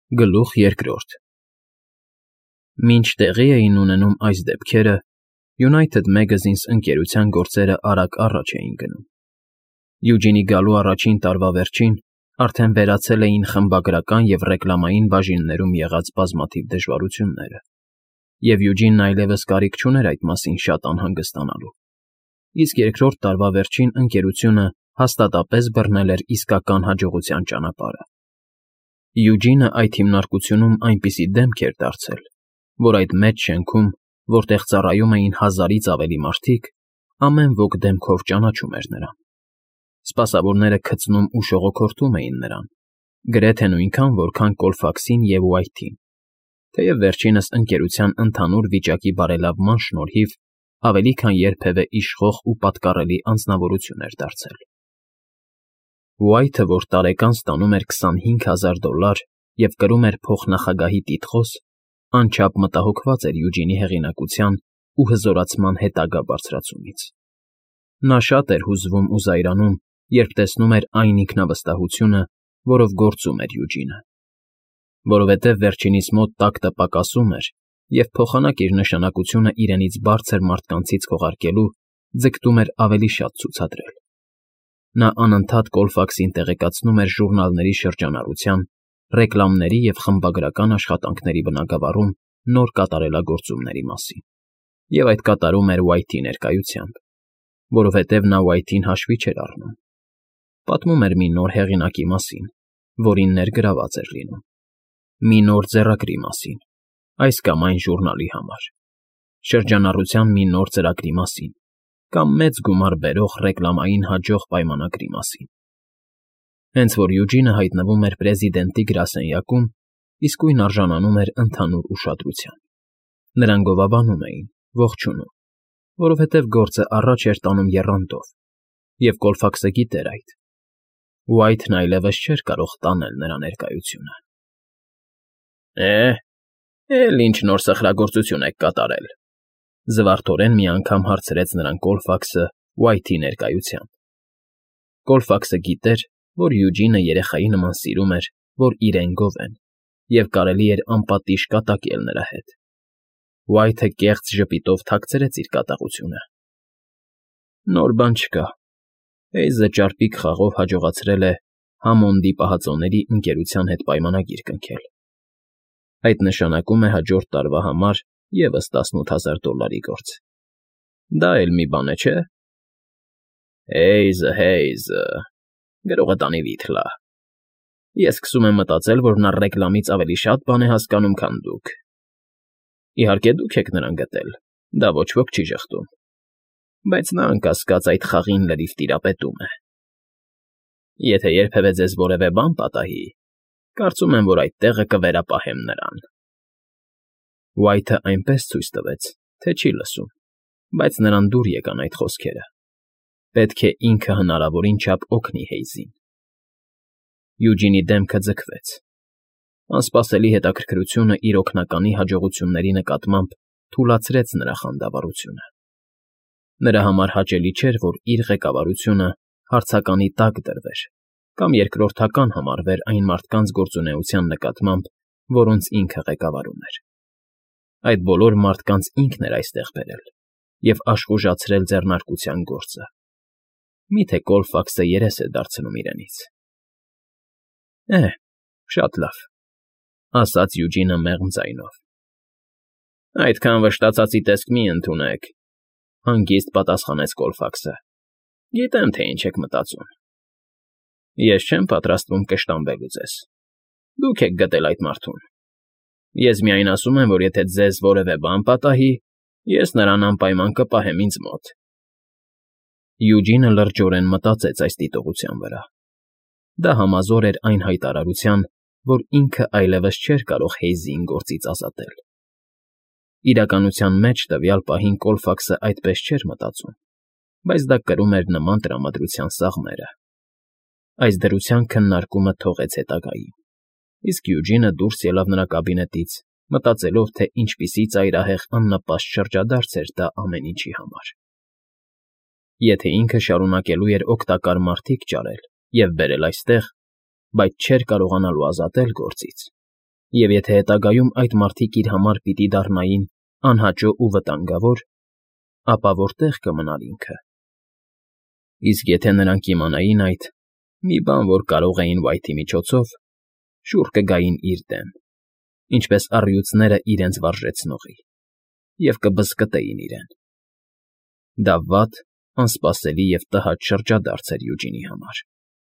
Գլուխ երկրորդ Մինչ տեղի էին ունենում այս դեպքերը, United Magazines ընկերության գործերը արագ առաջ էին գնում։ Յուջինի գալու առաջին տարվա վերջին արդեն վերացել էին խմբագրական և ռեկլամային բաժիններում եղած բազմաթիվ դժվարությունները, և Յուջինն այլևս կարիք չուներ այդ մասին շատ անհանգստանալու, իսկ երկրորդ տարվա վերջին ընկերությունը հաստատապես բռնել էր իսկական հաջողության ճանապարհը։ Յուջինը այդ հիմնարկությունում այնպիսի դեմք էր դարձել, որ այդ մեծ շենքում, որտեղ ծառայում էին 1000-ից ավելի մարդիկ, ամեն ոք դեմքով ճանաչում էր նրան։ Սպասավորները քցնում ու շողոքորթում էին նրան, գրեթե նույնքան, որքան Կոլֆաքսին և Ուայթին, թեև վերջինս ընկերության ընդհանուր վիճակի բարելավման շնորհիվ ավելի քան երբևէ իշխող ու պատկառելի անձնավորություն էր դարձել։ Ուայթը, որ տարեկան ստանում էր $25,000 և կրում էր փոխնախագահի տիտղոս, անչափ մտահոգված էր Յուջինի հեղինակության ու հզորացման հետագա բարձրացումից։ Նա շատ էր հուզվում ու զայրանում, երբ տեսնում էր այն ինքնավստահությունը, որով գործում էր Յուջինը, որովհետև վերջինիս մոտ տակտը պակասում էր, և փոխանակ իր նշանակությունը իրենից բարձր մարդկանցից քողարկելու ձգտում էր ավելի շատ ցուցադրել։ Նա անընդհատ Կոլֆաքսին տեղեկացնում էր ժուռնալների շրջանառության, ռեկլամների և խմբագրական աշխատանքների բնագավառում նոր կատարելագործումների մասին, և այդ կատարում էր Ուայթի ներկայությամբ, որովհետև նա Ուայթին հաշվի չէր առնում։ Պատմում էր մի նոր հեղինակի մասին, որին ներգրաված էր լինում, մի նոր ձեռագրի մասին, այս կամ այն ժուռնալի համար, շրջանառության մի նոր ծրագրի մասին, կամ մեծ գումար բերող ռեկլամային հաջող պայմանագրի մասին։ Հենց որ Յուջինը հայտնվում էր պրեզիդենտի գրասենյակում, իսկույն արժանանում էր ընդհանուր ուշադրության։ Նրան գովաբանում էին, ողջունում, որովհետև գործը առաջ էր տանում եռանդով, և Կոլֆաքսը գիտեր այդ։ Ուայթն այլևս չէր կարող տանել նրա ներկայությունը։ Էլ ինչ նոր սխրագործություն եք կատարել,֊ զվարթորեն մի անգամ հարցրեց նրան Կոլֆաքսը Ուայթի ներկայությամբ։ Կոլֆաքսը գիտեր, որ Յուջինը երեխայի նման սիրում էր, որ իրեն գովեն, և կարելի էր անպատիժ կատակել նրա հետ։ Ուայթը կեղծ ժպիտով թաքցրեց իր կատաղությունը։ Նոր բան չկա։ Հեյզը ճարպիկ խաղով հաջողացրել է Համոնդի պահածոների ընկերության հետ պայմանագիր կնքել։ Այդ նշանակում է հաջորդ տարվա համար ևս $18,000 գործ։ Դա էլ մի բան է, չէ՞։ Հեյզը, գրողը տանի վիթլա։ Ես սկսում եմ մտածել, որ նա ռեկլամից ավելի շատ բան է հասկանում, քան դուք։ Իհարկե, դուք եք նրան գտել, դա ոչ ոք չի ժխտում, բայց նա, անկասկած, այդ խաղին լրիվ տիրապետում է։ Եթե երբևէ ձեզ որևէ բան պատահի, կարծում եմ, որ այդ տեղը կվերապահեմ նրան։ Ուայթը այնպես ցույց տվեց, թե չի լսում, բայց նրան դուր եկան այդ խոսքերը։ Պետք է ինքը հնարավորին չափ օգնի Հեյզին։ Յուջինի դեմքը ձգվեց։ Անսպասելի հետաքրքրությունը իր օգնականի հաջողությունների նկատմամբ թուլացրեց նրա խանդավառությունը։ Նրա համար հաճելի չէր, որ իր ղեկավարությունը հարցականի տակ դրվեր կամ երկրորդական համարվեր այն մարդկանց գործունեության նկատմամբ, որոնց ինքը ղեկավարում էր։ Այդ բոլոր մարդկանց ինքն էր այստեղ բերել և աշխուժացրել ձեռնարկության գործը։ Մի՞թե Կոլֆաքսը երես է դարձնում իրենից։ Շատ լավ,֊ ասաց Յուջինը մեղմ ձայնով։ Այդքան վշտացածի տեսք մի ընդունեք,֊ հանգիստ պատասխանեց Կոլֆաքսը։ Գիտեմ, թե ինչ եք մտածում։ Ես չեմ պատրաստվում կշտամբելու ձեզ։ Դուք եք գտել այդ մարդուն։ Ես միայն ասում եմ, որ եթե ձեզ որևէ բան պատահի, ես նրան անպայման կպահեմ ինձ մոտ։ Յուջինը լրջորեն մտածեց այս դիտողության վրա։ Դա համազոր էր այն հայտարարության, որ ինքը այլևս չէր կարող Հեյզին գործից ազատել։ Իրականության մեջ տվյալ պահին Կոլֆաքսը այդպես չէր մտածում, բայց դա կրում էր նման տրամադրության սաղմերը։ Այս դրության քննարկումը թողեց հետագային, իսկ Յուջինը դուրս ելավ նրա կաբինետից, մտածելով, թե ինչպիսի ծայրահեղ աննպաստ շրջադարձ էր դա ամեն ինչի համար։ Եթե ինքը շարունակելու էր օգտակար մարդիկ ճարել և բերել այստեղ, բայց չէր կարողանալու ազատել գործից, Եվ եթե հետագայում այդ մարդիկ իր համար պիտի դառնային անհաճո ու վտանգավոր, ապա որտեղ կմնար ինքը։ Իսկ եթե նրանք իմանային այդ, մի բան, որ կարող էին White-ի միջոցով, շուռ կգային իր դեմ, ինչպես առյուծները իրենց վարժեցնողի, և կբզկտեին իրեն։ Դա վատ, անսպասելի և տհաճ շրջադարձ էր Յուջինի համար։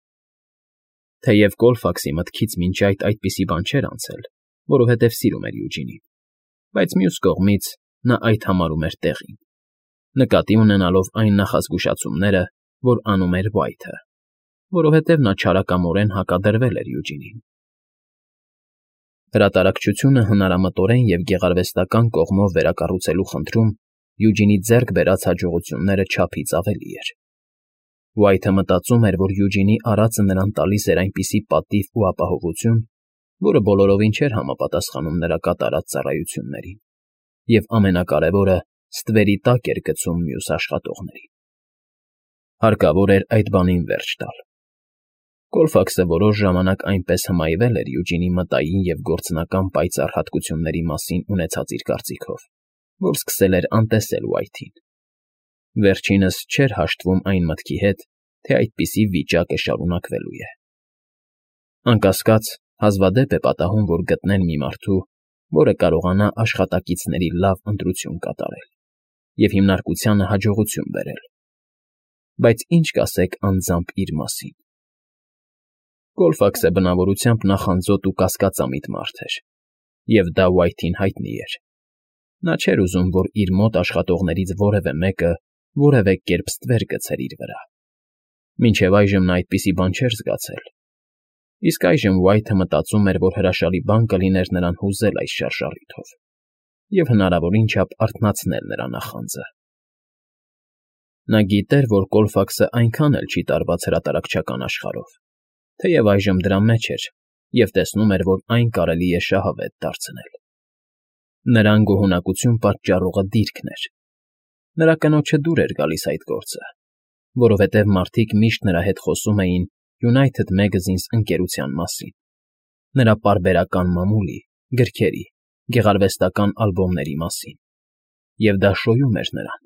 Թեև Կոլֆաքսի մտքից մինչ այդպիսի բան չէր անցել, որովհետև սիրում էր Յուջինին, բայց մյուս կողմից նա այդ համարում էր տեղին, նկատի ունենալով այն նախազգուշացումները, որ անում էր White-ը, որովհետև նա չարակամորեն հակադրվել էր Յուջինին։ Հրատարակչությունը հնարամտորեն և գեղարվեստական կողմով վերակառուցելու խնդրում Յուջինի ձեռք բերած հաջողությունները չափից ավելի էր։ White-ը մտածում էր, որ Յուջինի արածը նրան տալիս էր այնպիսի պատիվ ու ապահովություն, որը բոլորովին չէր համապատասխանում նրա կատարած ծառայություններին, և ամենակարևորը, ստվերի տակ էր գցում մյուս աշխատողներին։ Հարկավոր էր այդ բանին վերջ տալ։ Կոլֆաքսը որոշ ժամանակ այնպես հմայվել էր Յուջինի մտային և գործնական պայծառ հատկությունների մասին ունեցած իր կարծիքով, որ սկսել էր անտեսել White-ին։ Վերջինս չէր հաշտվում այն մտքի հետ, թե այդպիսի վիճակը շարունակվելու է։ Անկասկած, հազվադեպ է պատահում, որ գտնեն մի մարդու, որը կարողանա աշխատակիցների լավ ընտրություն կատարել և հիմնարկությանը հաջողություն բերել, բայց ինչ կասեք անձամբ իր մասին։ Կոլֆաքսը բնավորությամբ նախանձոտ ու կասկածամիտ մարդ էր, և դա White-ին հայտնի էր։ Նա չէր ուզում, որ իր մոտ աշխատողներից որևէ մեկը որևէ կերպ ստվեր գցեր իր վրա։ Մինչև այժմ նա այդպիսի բան չէր զգացել։ Իսկ այժմ White-ը մտածում էր, որ հրաշալի բան կլիներ նրան հուզել այս շարժառիթով և հնարավորին չափ արթնացնել նրա նախանձը։ Նա գիտեր, որ Կոլֆաքսը այնքան էլ չի տարված հրատարակչական աշխարհով, թեև այժմ դրա մեջ էր և տեսնում էր, որ այն կարելի է շահավետ դարձնել։ Նրան գոհունակություն պատճառողը դիրքն էր։ Նրա կնոջը դուր էր գալիս այդ գործը, որովհետև մարդիկ միշտ նրա հետ խոսում էին United Magazines ընկերության մասին, նրա պարբերական մամուլի, գրքերի, գեղարվեստական ալբոմների մասին, և դա շոյում էր նրան։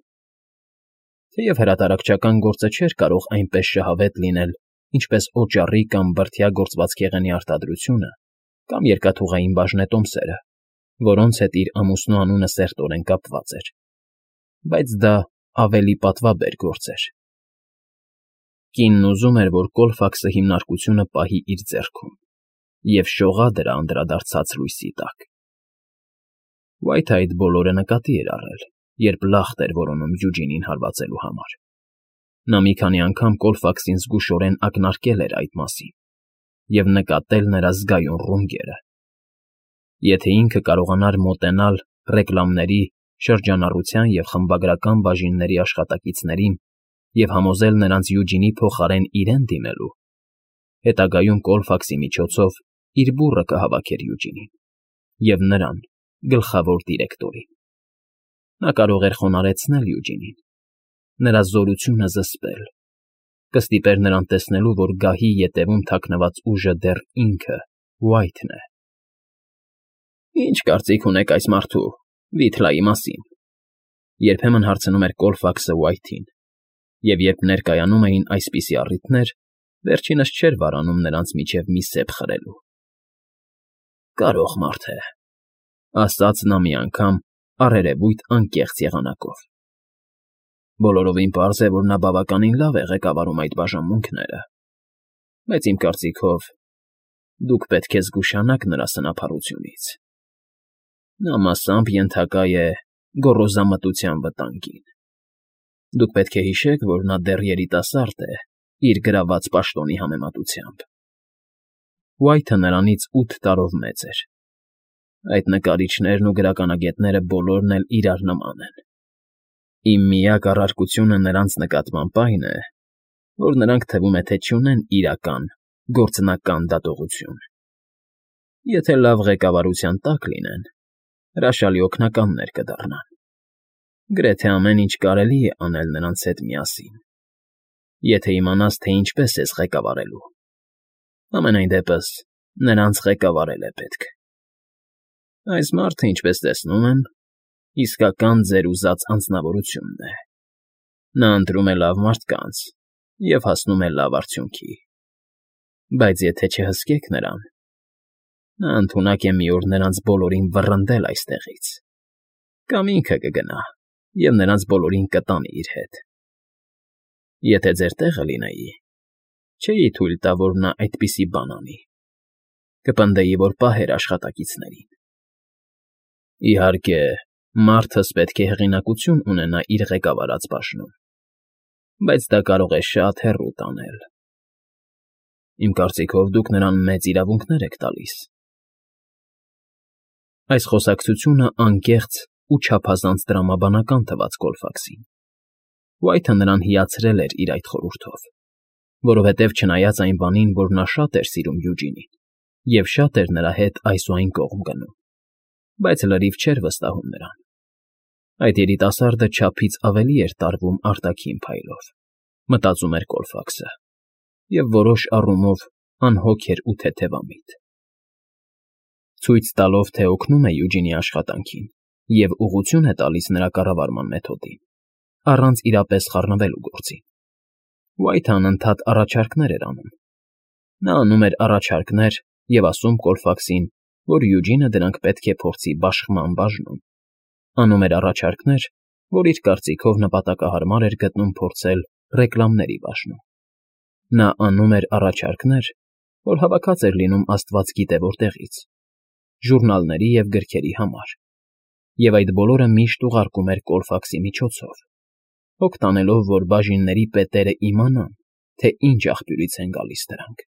Թեև հրատարակչական գործը չէր կարող այնպես շահավետ լինել, ինչպես օճառի կամ բրդյա գործվածքեղենի արտադրությունը կամ երկաթուղային բաժնետոմսերը, որոնց հետ իր ամուսնու անունը սերտորեն կապված էր, բայց դա ավելի պատվաբեր գործ էր։ Կինն ուզում էր, որ Կոլֆաքսը հիմնարկությունը պահի իր ձեռքում և շողա դրա անդրադարձած լույսի տակ։ White-ը այդ բոլորը նկատի էր առել, երբ լախտ էր որոնում Յուջինին հարվածելու համար։ Նա մի քանի անգամ Կոլֆաքսին զգուշորեն ակնարկել էր այդ մասին և նկատել նրա զգայուն ռունգերը։ Եթե ինքը կարողանար մոտենալ ռեկլամների, շրջանառության և խմբագրական բաժինների աշխատակիցներին և համոզել նրանց Յուջինի փոխարեն իրեն դիմելու, հետագայում Կոլֆաքսի միջոցով իր բուռը կհավաքեր Յուջինին և նրան, գլխավոր դիրեկտորին։ Նա կարող էր խոնարհեցնել Յուջինին, նրա զորությունը զսպել, կստիպեր նրան տեսնելու, որ գահի ետևում թաքնված ուժը դեռ ինքը, White-ն է։ «Ի՞նչ կարծիք ունեք այս մարդու, Վիթլայի մասին», երբեմն հարցնում էր Կոլֆաքսը White-ին, և երբ ներկայանում էին այսպիսի առիթներ, վերջինս չէր վարանում նրանց միջև մի սեպ խրելու։ «Կարող մարդ է», ասաց նա մի անգամ առերևույթ անկեղծ եղանակով։ «Բոլորովին պարզ է, որ նա բավականին լավ է ղեկավարում այդ բաժանմունքները, բայց իմ կարծիքով դուք պետք է զգուշանաք նրա սնափառությունից։ Նա մասամբ ենթակա է գոռոզամտության վտանգին։ Դուք պետք է հիշեք, որ նա դեռ երիտասարդ է իր գրաված պաշտոնի համեմատությամբ»։ White-ը նրանից 8 տարով մեծ էր։ Այդ նկարիչներն ու գրականագետները բոլորն էլ իրար նման են։ Իմ միակ առարկությունը նրանց նկատմամբ այն է, որ նրանք թվում է, թե չունեն իրական, գործնական դատողություն։ Եթե լավ ղեկավարության տակ լինեն, հրաշալի օգնականներ կդառնան։ Գրեթե ամեն ինչ կարելի է անել նրանց հետ միասին, եթե իմանաս, թե ինչպես ես ղեկավարելու։ Համենայն դեպս, նրանց ղեկավարել է պետք։ Այս մարդը, ինչպես տեսնում եմ, իսկական ձեր ուզած անձնավորությունն է։ Նա ընտրում է լավ մարդկանց և հասնում է լավ արդյունքի։ Բայց եթե չհսկեք նրան, նա ընդունակ է մի օր նրանց բոլորին վռնդել այստեղից, կամ ինքը կգնա և նրանց բոլորին կտանի իր հետ։ Եթե ձեր տեղը լինեի, չէի թույլ տա, որ նա այդպիսի բան անի, կպնդեի, որ պահեր աշխատակիցներին։ Իհարկե, մարդս պետք է հեղինակություն ունենա իր ղեկավարած բաժնում, բայց դա կարող է շատ հեռու տանել։ Իմ կարծիքով դուք նրան մեծ իրավունքներ եք տալիս։ Այս խոսակցությունը անկեղծ ու չափազանց տրամաբանական թվաց Կոլֆաքսին։ Ուայթը նրան հիացրել էր իր այդ խորհուրդով, որովհետև չնայած այն բանին, որ նա շատ էր սիրում Յուջինին և շատ էր նրա հետ այս ու այն կողմ գնում, բայց լրիվ չէր վստահում նրան։ Այդ երիտասարդը չափից ավելի էր տարվում արտաքին փայլով, մտածում էր Կոլֆաքսը, և որոշ առումով անհոգ էր ու թեթևամիտ։ Ցույց տալով, թե օգնում է Յուջինի աշխատանքին և ուղղություն է տալիս նրա կառավարման մեթոդին, առանց իրապես խառնվելու գործին, Ուայթը անընդհատ առաջարկներ էր անում։ Նա անում էր առաջարկներ և ասում Կոլֆաքսին, որ Յուջինը դրանք պետք է փորձի բաշխման բաժնում, անում էր առաջարկներ, որ իր կարծիքով նպատակահարմար էր գտնում փորձել ռեկլամների բաժնում։ Նա անում էր առաջարկներ, որ հավաքած էր լինում աստված գիտե որտեղից, ժուրնալների և գրքերի համար, և այդ բոլորը միշտ ուղարկում էր Կոլֆաքսի միջոցով, հոգ տանելով, որ բաժինների պետերը իմանան, թե ինչ աղբյուրից են գալիս դրանք։